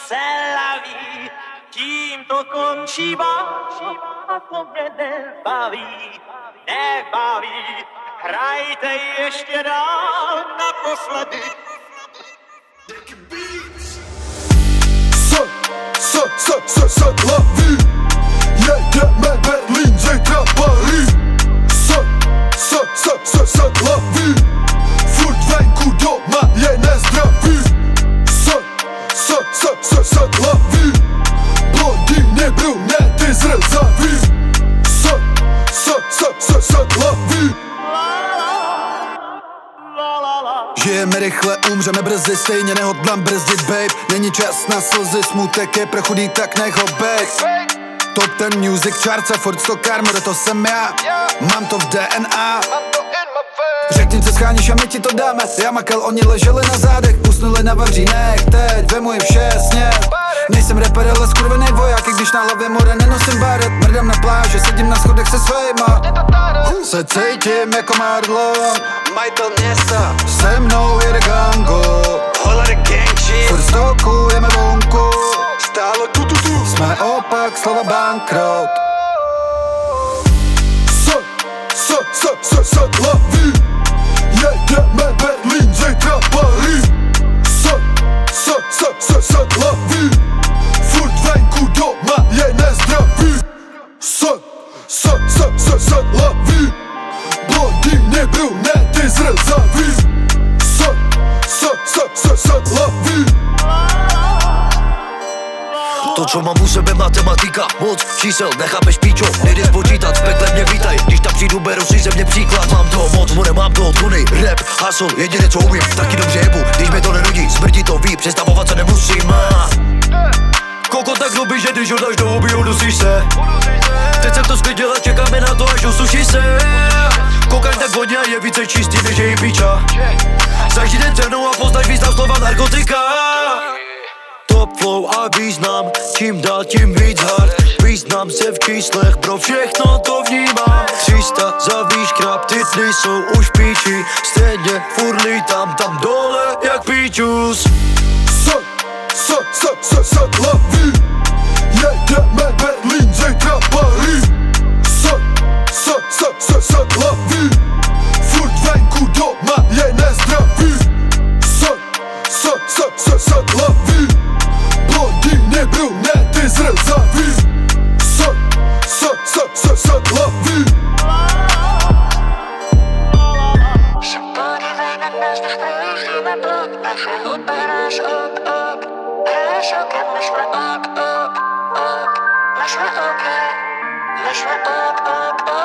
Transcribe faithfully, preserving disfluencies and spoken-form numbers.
c'est la vie, tím to končí vám, a to mě nebaví, nebaví. Hrajte ještě dál naposledy. Se, se, se, se, se, la vie. Jedeme Berlín, zítra Paris. Se, se, se, se, se, la vie. Furt venku doma je nezdraví. Se, se, se, se, se, la vie. Blondýny, brunety zrzaví. Se, se, se, se, se, la vie. Žijeme rychle, umřeme brzy, stejně nehodlám brzdit, babe. Není čas na slzy, smutek je pro chudý, tak nech ho bejt. Top ten music charts a furt sto karma, to jsem já. Mám to v D N A. Řekni, co scháníš a my ti to dáme. Já makal, oni leželi na zádech, usnuli na vavřínech. Teď vemu jim vše, sněh. Nejsem rapper, ale skurvenej voják, i když na hlavě more nenosím baret. Mrdám na pláži, sedím na schodech se svejma. Se cítím jako Marlon, majitel města. Se mnou jede gango, holady gang shit. Furt stokujeme vonku, stálo tu tu tu. Jsme opak slova bankrot. Se, se, se, se, se, la vie. Jedeme Berlín, zítra Paris. Se, se, se, se, se, la vie. Furt venku doma je nezdraví. Se, se, se, se, se, la vie. Blondýny, brunety zrzaví. Se, se, se, se, se, la vie. To, co mám u sebe, matematika, moc čísel, nechápeš píčo, nejde spočítat, v pekle mě vítaj, když tam přijdu, beru si ze mě příklad. Mám toho moc, more, mám toho tuny, rap, hustle, jediné co umím, taky dobře jebu, když mě to nenudí, smrdí to ví, představovat se nemusím. A koko tak doby, že když ho dáš do huby, udusíš se. Teď jsem to sklidil a čekáme na to, až usuší se. Kokaň tak hodně je více čistý, než je jí píča. Zažij den se mnou a poznáš význam slova narkotika. Top flow a význam, čím dál tím víc hard. Význam se v číslech, pro všechno to vnímám. tři sta za výškrab, ty dny jsou už píči. Stejně furt lítám tam dole jak píčus. Se, se, se, se, se, la vie. Jedeme Berlín, zítra Paris. Se, se, se, se, se, la vie. Furt venku doma je nezdraví. Se, se, se, se, se, la vie. Blondýny, brunety zrzaví. Se, se, se, se, se, la vie. Se podívej na nás, když projíždíme blok. Naše hudba hráš op, op. Hráš okem, my jsme op, op, op. My jsme ok, my jsme op, op, op.